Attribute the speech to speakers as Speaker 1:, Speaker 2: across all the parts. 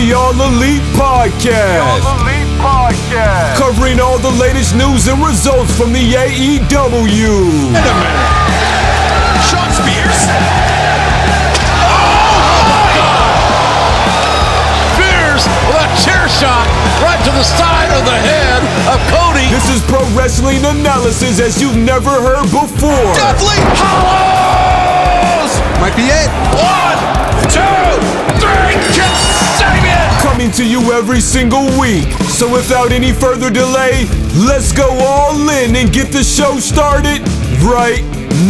Speaker 1: The All Elite Podcast. Covering all the latest news and results from the AEW.
Speaker 2: Wait a minute. Shawn Spears? Spears with a chair shot right to the side of the head of Cody.
Speaker 1: This is pro wrestling analysis as you've never heard before.
Speaker 2: Deathly Hallows!
Speaker 3: Might be it.
Speaker 2: 1, 2, 3, Kasabian!
Speaker 1: Coming to you every single week. So without any further delay, let's go all in and get the show started right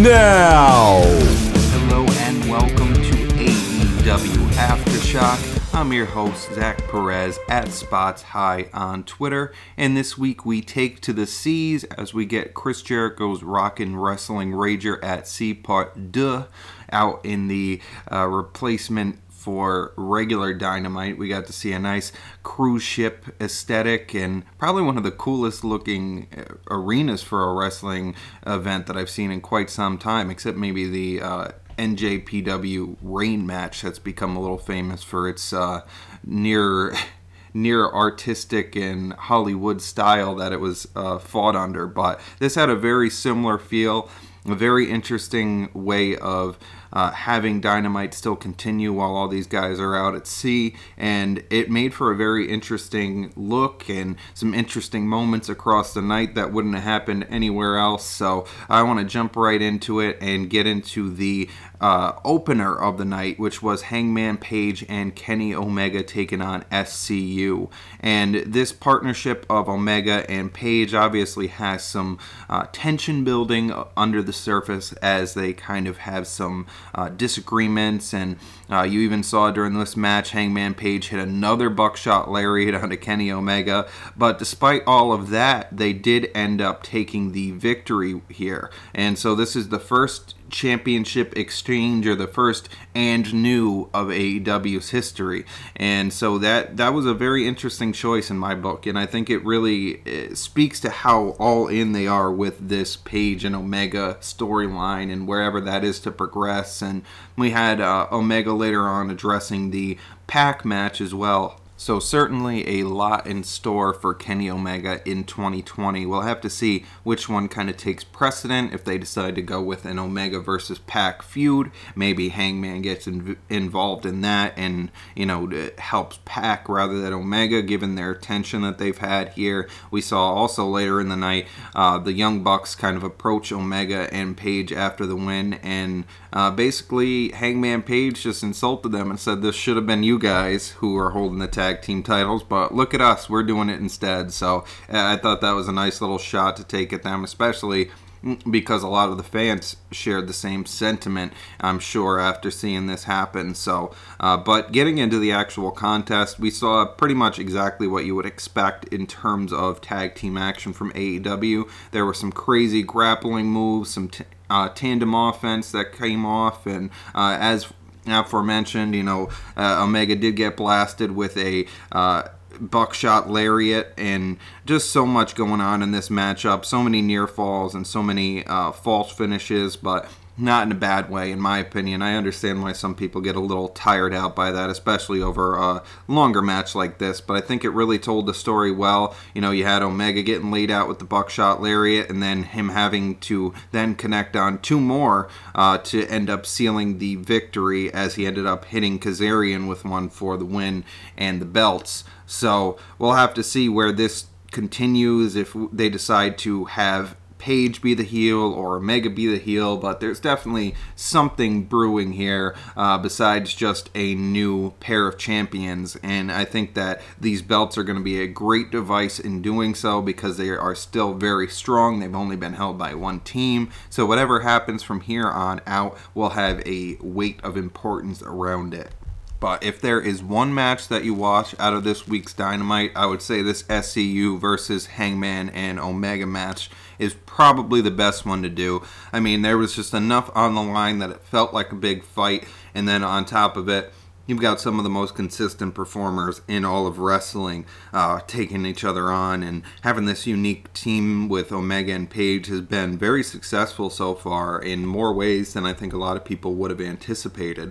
Speaker 1: now.
Speaker 4: Hello and welcome to AEW Aftershock. I'm your host, Zach Perez, at Spots High on Twitter, and this week we take to the seas as we get Chris Jericho's Rockin' Wrestling Rager at Sea Part 2 out in the replacement for regular Dynamite. We got to see a nice cruise ship aesthetic and probably one of the coolest looking arenas for a wrestling event that I've seen in quite some time, except maybe the NJPW Rain match that's become a little famous for its near artistic and Hollywood style that it was fought under. But this had a very similar feel, a very interesting way of having Dynamite still continue while all these guys are out at sea, and it made for a very interesting look and some interesting moments across the night that wouldn't have happened anywhere else. So I want to jump right into it and get into the opener of the night, which was Hangman Page and Kenny Omega taking on SCU. And this partnership of Omega and Page obviously has some tension building under the surface as they kind of have some disagreements, and you even saw during this match Hangman Page hit another buckshot lariat onto Kenny Omega. But despite all of that, they did end up taking the victory here, and so this is the first championship exchange, or the first and new of AEW's history. And so that was a very interesting choice in my book, and I think it really speaks to how all in they are with this Page and Omega storyline and wherever that is to progress. And we had Omega later on addressing the Pac match as well. So certainly a lot in store for Kenny Omega in 2020. We'll have to see which one kind of takes precedent if they decide to go with an Omega versus Pac feud. Maybe Hangman gets involved in that and, helps Pac rather than Omega, given their tension that they've had here. We saw also later in the night the Young Bucks kind of approach Omega and Page after the win, and basically Hangman Page just insulted them and said, "This should have been you guys who are holding the tag team titles, but look at us, we're doing it instead." So I thought that was a nice little shot to take at them, especially because a lot of the fans shared the same sentiment, I'm sure, after seeing this happen. So, but getting into the actual contest, we saw pretty much exactly what you would expect in terms of tag team action from AEW. There were some crazy grappling moves, some tandem offense that came off, and as aforementioned, Omega did get blasted with a buckshot lariat, and just so much going on in this matchup. So many near falls and so many false finishes, but not in a bad way, in my opinion. I understand why some people get a little tired out by that, especially over a longer match like this, but I think it really told the story well. You had Omega getting laid out with the buckshot lariat, and then him having to then connect on two more to end up sealing the victory, as he ended up hitting Kazarian with one for the win and the belts. So we'll have to see where this continues, if they decide to have Page be the heel or Omega be the heel, but there's definitely something brewing here besides just a new pair of champions, and I think that these belts are going to be a great device in doing so, because they are still very strong. They've only been held by one team, so whatever happens from here on out will have a weight of importance around it. But if there is one match that you watch out of this week's Dynamite, I would say this SCU versus Hangman and Omega match is probably the best one to do. I mean, there was just enough on the line that it felt like a big fight, and then on top of it, you've got some of the most consistent performers in all of wrestling taking each other on, and having this unique team with Omega and Page has been very successful so far in more ways than I think a lot of people would have anticipated.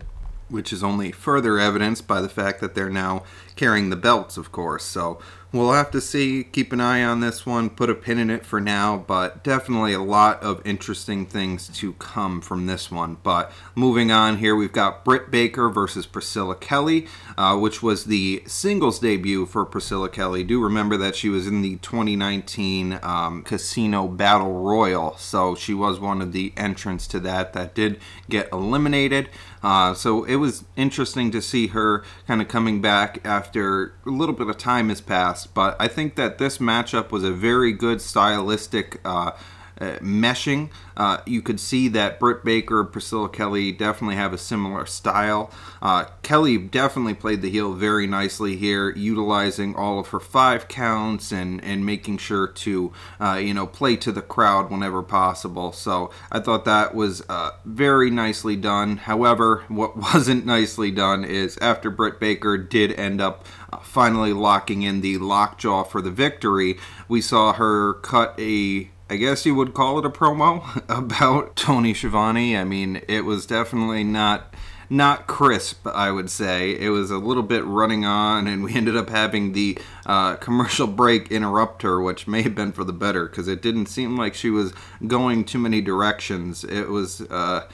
Speaker 4: which is only further evidenced by the fact that they're now carrying the belts, of course. So we'll have to see, keep an eye on this one, put a pin in it for now, but definitely a lot of interesting things to come from this one. But moving on here, we've got Britt Baker versus Priscilla Kelly, which was the singles debut for Priscilla Kelly. Do remember that she was in the 2019 Casino Battle Royal, so she was one of the entrants to that did get eliminated. So it was interesting to see her kind of coming back after a little bit of time has passed. But I think that this matchup was a very good stylistic meshing. You could see that Britt Baker and Priscilla Kelly definitely have a similar style. Kelly definitely played the heel very nicely here, utilizing all of her 5 counts and making sure to play to the crowd whenever possible. So I thought that was very nicely done. However, what wasn't nicely done is after Britt Baker did end up finally locking in the lockjaw for the victory, we saw her cut I guess you would call it a promo about Tony Schiavone. I mean, it was definitely not crisp, I would say. It was a little bit running on, and we ended up having the commercial break interrupt her, which may have been for the better, because it didn't seem like she was going too many directions. It was...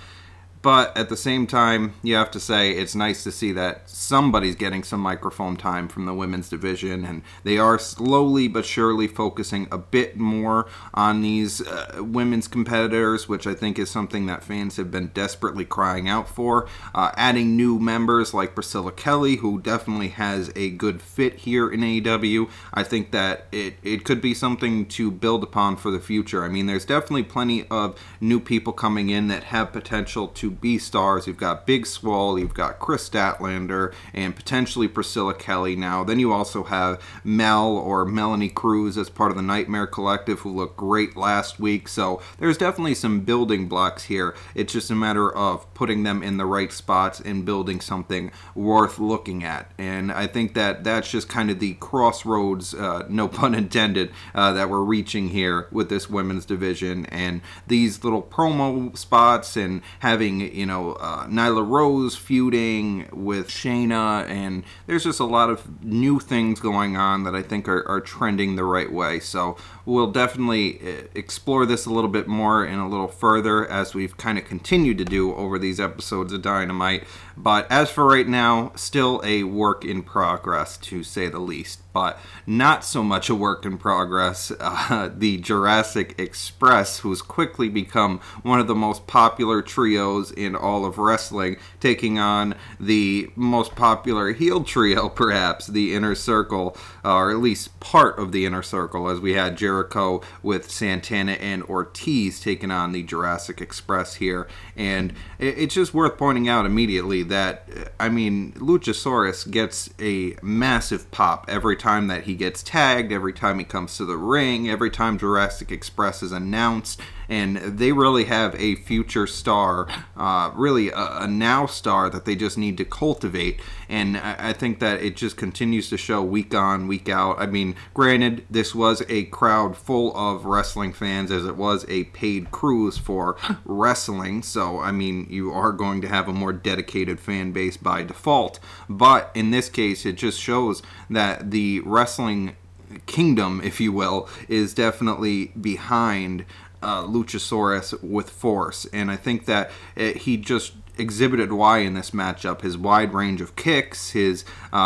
Speaker 4: But at the same time, you have to say it's nice to see that somebody's getting some microphone time from the women's division, and they are slowly but surely focusing a bit more on these women's competitors, which I think is something that fans have been desperately crying out for. Adding new members like Priscilla Kelly, who definitely has a good fit here in AEW. I think that it could be something to build upon for the future. I mean, there's definitely plenty of new people coming in that have potential to be stars. You've got Big Swole, you've got Chris Statlander, and potentially Priscilla Kelly now. Then you also have Mel or Melanie Cruz as part of the Nightmare Collective, who looked great last week. So there's definitely some building blocks here. It's just a matter of putting them in the right spots and building something worth looking at. And I think that that's just kind of the crossroads, no pun intended, that we're reaching here with this women's division. And these little promo spots and having Nyla Rose feuding with Shayna, and there's just a lot of new things going on that I think are trending the right way. So we'll definitely explore this a little bit more and a little further as we've kind of continued to do over these episodes of Dynamite. But as for right now, still a work in progress, to say the least. But not so much a work in progress, the Jurassic Express, who's quickly become one of the most popular trios in all of wrestling, taking on the most popular heel trio, perhaps, the Inner Circle, or at least part of the Inner Circle, as we had Jericho with Santana and Ortiz taking on the Jurassic Express here. And it's just worth pointing out immediately that, I mean, Luchasaurus gets a massive pop every time that he gets tagged, every time he comes to the ring, every time Jurassic Express is announced, and they really have a future star, really a now star that they just need to cultivate. And I think that it just continues to show week on, week out. I mean, granted, this was a crowd full of wrestling fans, as it was a paid cruise for wrestling, so I mean, you are going to have a more dedicated fan base by default. But in this case, it just shows that the wrestling kingdom, if you will, is definitely behind Luchasaurus with force. And I think that he just exhibited why in this matchup. His wide range of kicks, his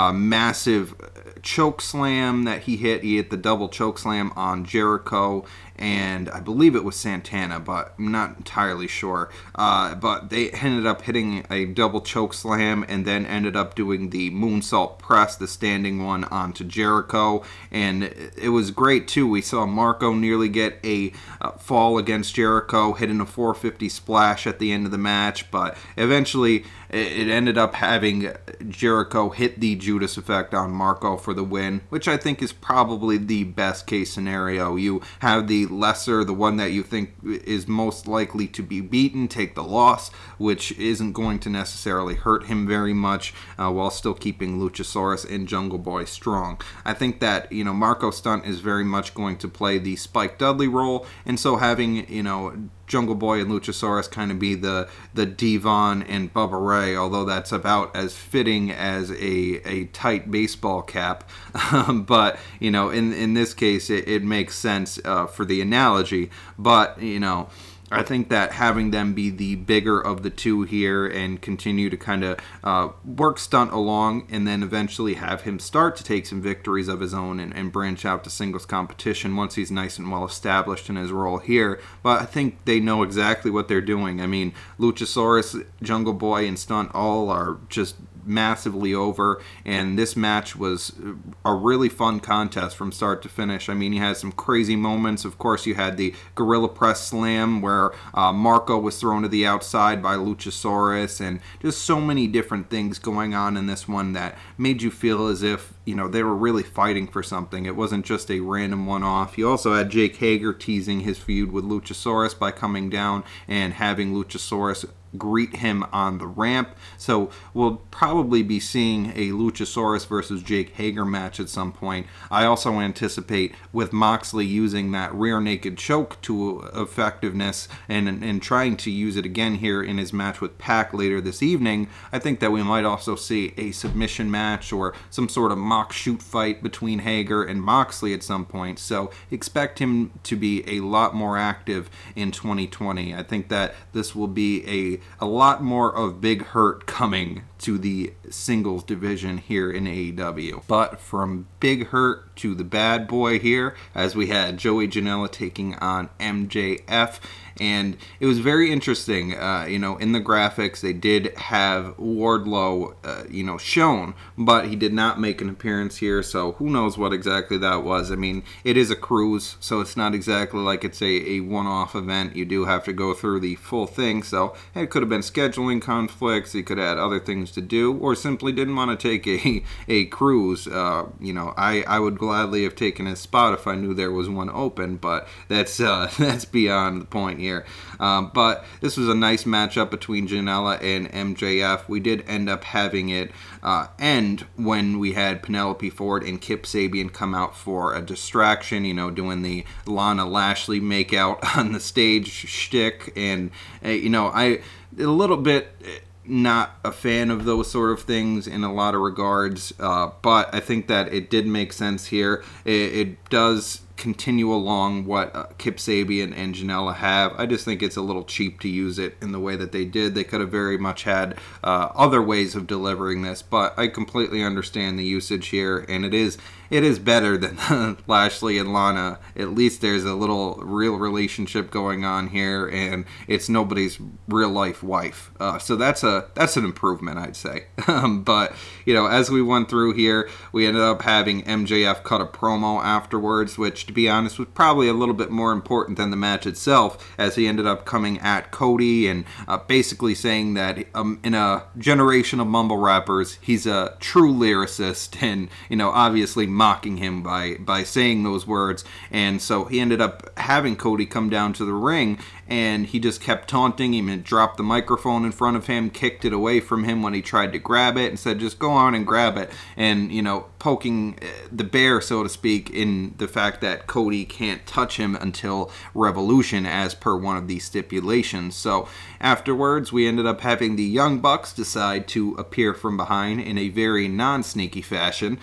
Speaker 4: massive choke slam that he hit the double choke slam on Jericho, and I believe it was Santana, but I'm not entirely sure. But they ended up hitting a double choke slam and then ended up doing the moonsault press, the standing one, onto Jericho. And it was great, too. We saw Marco nearly get a fall against Jericho, hitting a 450 splash at the end of the match. But eventually, it ended up having Jericho hit the Judas effect on Marco for the win, which I think is probably the best case scenario. You have the lesser, the one that you think is most likely to be beaten, take the loss, which isn't going to necessarily hurt him very much, while still keeping Luchasaurus and Jungle Boy strong. I think that, Marco Stunt is very much going to play the Spike Dudley role, and so having, Jungle Boy and Luchasaurus kind of be the Devon and Bubba Ray, although that's about as fitting as a tight baseball cap. But, in this case, it makes sense for the analogy. But, I think that having them be the bigger of the two here and continue to kind of work Stunt along and then eventually have him start to take some victories of his own and branch out to singles competition once he's nice and well established in his role here. But I think they know exactly what they're doing. I mean, Luchasaurus, Jungle Boy, and Stunt all are just massively over, and this match was a really fun contest from start to finish. I mean, you had some crazy moments. Of course, you had the Gorilla Press Slam where Marco was thrown to the outside by Luchasaurus, and just so many different things going on in this one that made you feel as if they were really fighting for something. It wasn't just a random one-off. You also had Jake Hager teasing his feud with Luchasaurus by coming down and having Luchasaurus greet him on the ramp. So we'll probably be seeing a Luchasaurus versus Jake Hager match at some point. I also anticipate with Moxley using that rear naked choke to effectiveness and trying to use it again here in his match with Pac later this evening, I think that we might also see a submission match or some sort of mock shoot fight between Hager and Moxley at some point. So expect him to be a lot more active in 2020. I think that this will be a lot more of Big Hurt coming to the singles division here in AEW. But from Big Hurt to the bad boy here, as we had Joey Janela taking on MJF, and it was very interesting. In the graphics, they did have Wardlow, shown, but he did not make an appearance here, so who knows what exactly that was. I mean, it is a cruise, so it's not exactly like it's a one-off event. You do have to go through the full thing, so it could have been scheduling conflicts, he could have had other things to do, or simply didn't want to take a cruise. I would gladly have taken his spot if I knew there was one open, but that's beyond the point here. But this was a nice matchup between Janela and MJF. We did end up having it end when we had Penelope Ford and Kip Sabian come out for a distraction, doing the Lana Lashley makeout on the stage shtick. And, I a little bit not a fan of those sort of things in a lot of regards, but I think that it did make sense here. It does continue along what Kip Sabian and Janela have. I just think it's a little cheap to use it in the way that they did. They could have very much had other ways of delivering this, but I completely understand the usage here, and it is better than Lashley and Lana. At least there's a little real relationship going on here, and it's nobody's real life wife. So that's an improvement, I'd say. But as we went through here, we ended up having MJF cut a promo afterwards, which, to be honest, was probably a little bit more important than the match itself, as he ended up coming at Cody and basically saying that in a generation of mumble rappers, he's a true lyricist, and obviously mocking him by saying those words. And so he ended up having Cody come down to the ring, and he just kept taunting him and dropped the microphone in front of him, kicked it away from him when he tried to grab it, and said, just go on and grab it. And, poking the bear, so to speak, in the fact that Cody can't touch him until Revolution, as per one of these stipulations. So afterwards, we ended up having the Young Bucks decide to appear from behind in a very non-sneaky fashion.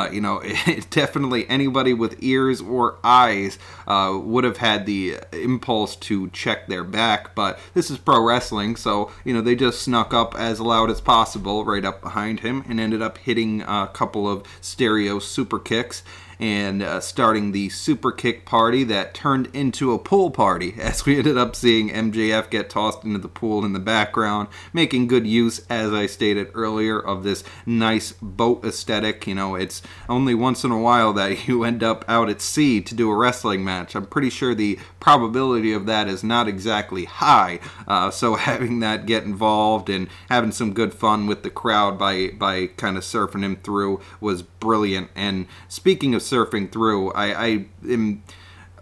Speaker 4: Definitely anybody with ears or eyes would have had the impulse to check their back, but this is pro wrestling, so they just snuck up as loud as possible right up behind him and ended up hitting a couple of stereo super kicks and starting the super kick party that turned into a pool party, as we ended up seeing MJF get tossed into the pool in the background, making good use, as I stated earlier, of this nice boat aesthetic. It's only once in a while that you end up out at sea to do a wrestling match. I'm pretty sure the probability of that is not exactly high, so having that get involved and having some good fun with the crowd by kind of surfing him through was brilliant. And speaking of surfing through, I am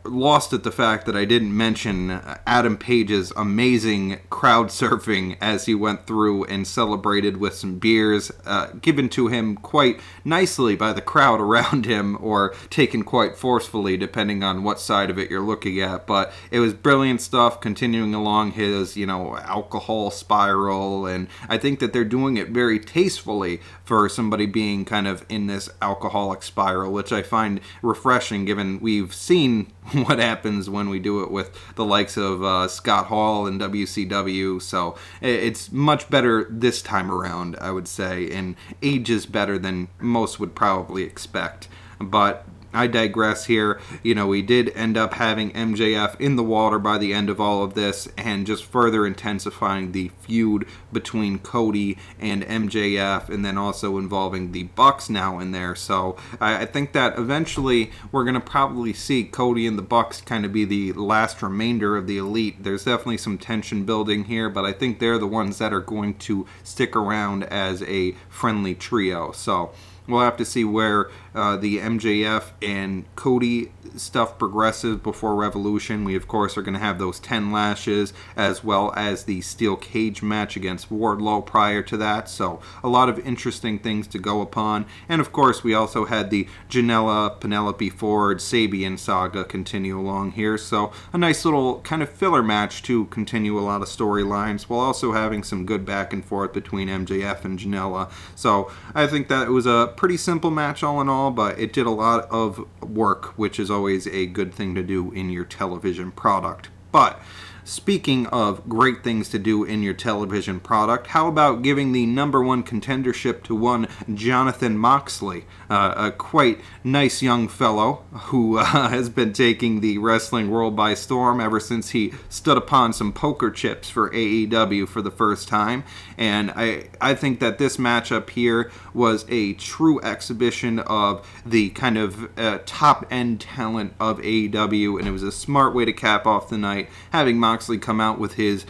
Speaker 4: lost at the fact that I didn't mention Adam Page's amazing crowd surfing as he went through and celebrated with some beers given to him quite nicely by the crowd around him, or taken quite forcefully depending on what side of it you're looking at. But it was brilliant stuff, continuing along his, alcohol spiral, and I think that they're doing it very tastefully for somebody being kind of in this alcoholic spiral, which I find refreshing given we've seen what happens when we do it with the likes of Scott Hall and WCW. So it's much better this time around, I would say, and ages better than most would probably expect. But I digress here. We did end up having MJF in the water by the end of all of this, and just further intensifying the feud between Cody and MJF, and then also involving the Bucks now in there. So I think that eventually we're going to probably see Cody and the Bucks kind of be the last remainder of the Elite. There's definitely some tension building here, but I think they're the ones that are going to stick around as a friendly trio. So we'll have to see where the MJF and Cody stuff progresses before Revolution. We, of course, are going to have those 10 lashes, as well as the steel cage match against Wardlow prior to that. So a lot of interesting things to go upon. And, of course, we also had the Janela, Penelope Ford, Sabian saga continue along here. So a nice little kind of filler match to continue a lot of storylines, while also having some good back and forth between MJF and Janela. So I think that it was a pretty simple match all in all, but it did a lot of work, which is always a good thing to do in your television product. But speaking of great things to do in your television product, how about giving the number one contendership to one Jonathan Moxley, a quite nice young fellow who has been taking the wrestling world by storm ever since he stood upon some poker chips for AEW for the first time. And I think that this matchup here was a true exhibition of the kind of top-end talent of AEW, and it was a smart way to cap off the night, having Moxley come out with his,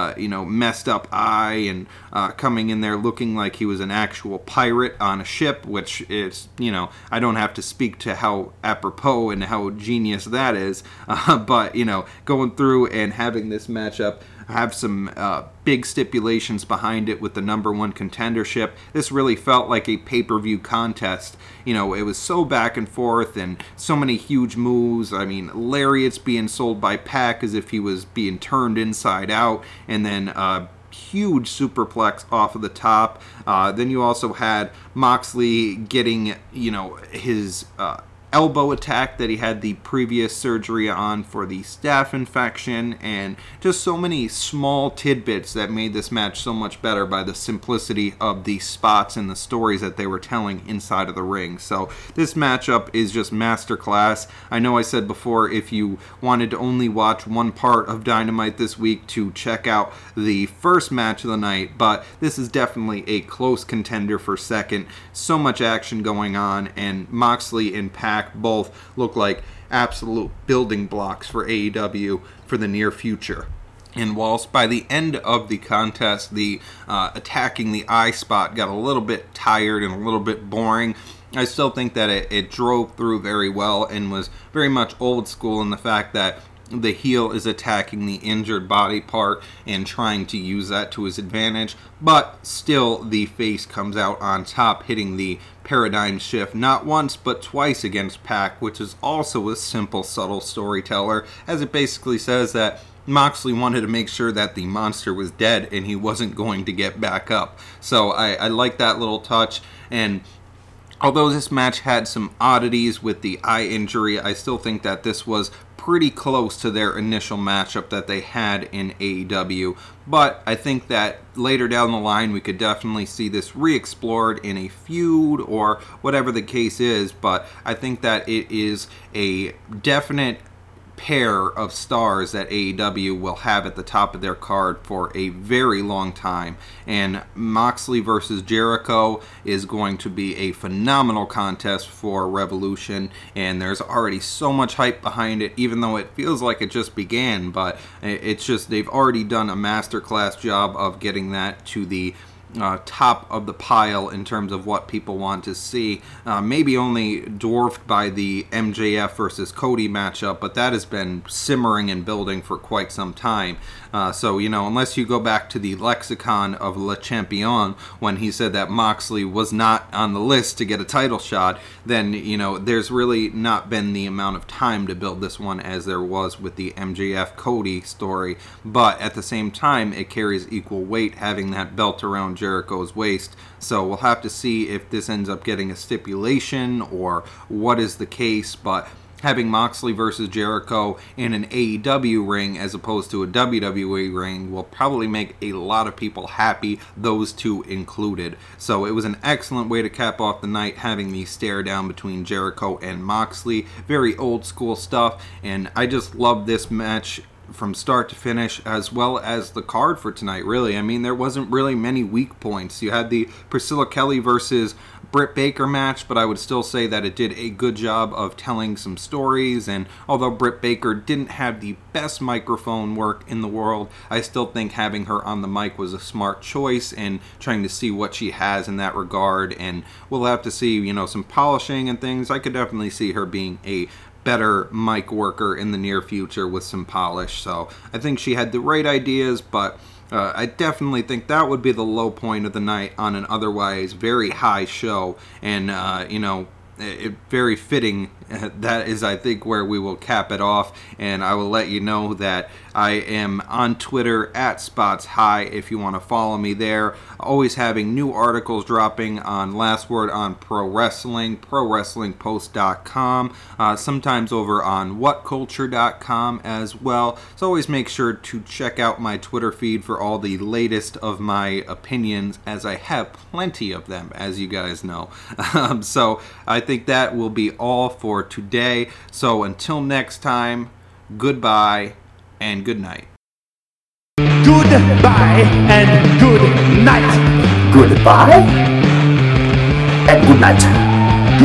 Speaker 4: messed up eye and coming in there looking like he was an actual pirate on a ship, which is, I don't have to speak to how apropos and how genius that is, but, going through and having this matchup have some big stipulations behind it with the number one contendership. This really felt like a pay-per-view contest. It was so back and forth and so many huge moves. I mean, lariats being sold by Pac as if he was being turned inside out, and then huge superplex off of the top. Then you also had Moxley getting, his elbow attack that he had the previous surgery on for the staph infection, and just so many small tidbits that made this match so much better by the simplicity of the spots and the stories that they were telling inside of the ring. So this matchup is just masterclass. I know I said before, if you wanted to only watch one part of Dynamite this week, to check out the first match of the night, but this is definitely a close contender for second. So much action going on, and Moxley and Pac both look like absolute building blocks for AEW for the near future. And whilst by the end of the contest, the attacking the eye spot got a little bit tired and a little bit boring, I still think that it drove through very well and was very much old school in the fact that the heel is attacking the injured body part and trying to use that to his advantage, but still the face comes out on top, hitting the paradigm shift not once but twice against Pac, which is also a simple, subtle storyteller, as it basically says that Moxley wanted to make sure that the monster was dead and he wasn't going to get back up. So I like that little touch, and although this match had some oddities with the eye injury, I still think that this was pretty close to their initial matchup that they had in AEW. But I think that later down the line we could definitely see this re-explored in a feud or whatever the case is. But I think that it is a definite pair of stars that AEW will have at the top of their card for a very long time, and Moxley versus Jericho is going to be a phenomenal contest for Revolution, and there's already so much hype behind it, even though it feels like it just began. But it's just, they've already done a masterclass job of getting that to the top of the pile in terms of what people want to see. Maybe only dwarfed by the MJF versus Cody matchup, but that has been simmering and building for quite some time. So, unless you go back to the lexicon of Le Champion when he said that Moxley was not on the list to get a title shot, then, there's really not been the amount of time to build this one as there was with the MJF Cody story. But at the same time, it carries equal weight having that belt around Jericho's waist. So we'll have to see if this ends up getting a stipulation or what is the case, but having Moxley versus Jericho in an AEW ring as opposed to a WWE ring will probably make a lot of people happy, those two included. So it was an excellent way to cap off the night, having the stare down between Jericho and Moxley. Very old school stuff, and I just love this match from start to finish, as well as the card for tonight, really. I mean, there wasn't really many weak points. You had the Priscilla Kelly versus Britt Baker match, but I would still say that it did a good job of telling some stories, and although Britt Baker didn't have the best microphone work in the world, I still think having her on the mic was a smart choice, and trying to see what she has in that regard, and we'll have to see, some polishing and things. I could definitely see her being a better mic worker in the near future with some polish. So I think she had the right ideas, but I definitely think that would be the low point of the night on an otherwise very high show. And, very fitting. That is, I think, where we will cap it off. And I will let you know that I am on Twitter at SpotsHigh if you want to follow me there. Always having new articles dropping on Last Word on Pro Wrestling, ProWrestlingPost.com, sometimes over on WhatCulture.com as well. So always make sure to check out my Twitter feed for all the latest of my opinions, as I have plenty of them, as you guys know. So I think that will be all for today. So until next time, goodbye and good night.
Speaker 3: Goodbye and good night.
Speaker 5: Goodbye and good night.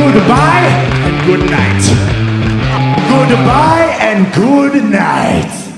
Speaker 3: Goodbye and good night. Goodbye and good night.